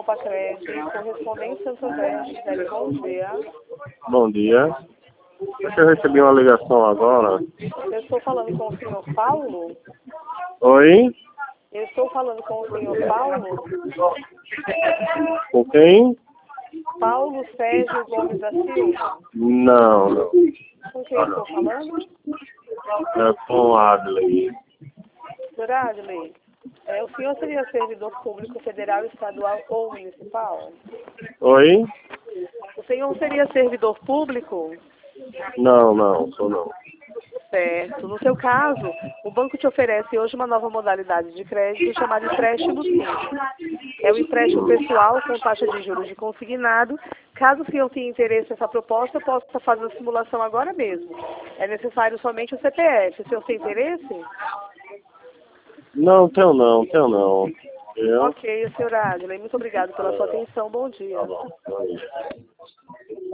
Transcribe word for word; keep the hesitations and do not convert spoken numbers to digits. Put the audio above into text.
Copacred, correspondente Santo André, Gisele, bom dia. Bom dia. É que eu recebi uma ligação agora. Eu estou falando com o senhor Paulo? Oi? Eu estou falando com o senhor Paulo? Com quem? Paulo Sérgio Gomes da Silva? Não, não. Com quem eu estou falando? É com Adley. senhor Adley, é, o senhor seria servidor público federal, estadual ou municipal? Oi? O senhor seria servidor público? Não, não, sou não. Certo. No seu caso, o banco te oferece hoje uma nova modalidade de crédito chamada empréstimo simples. É um empréstimo pessoal com taxa de juros de consignado. Caso o senhor tenha interesse nessa proposta, eu posso fazer a simulação agora mesmo. É necessário somente o C P F. O senhor tem interesse? Não, tenho não, tenho não. Eu? Ok, senhor Adley, muito obrigado pela sua atenção. Bom dia. Tá bom.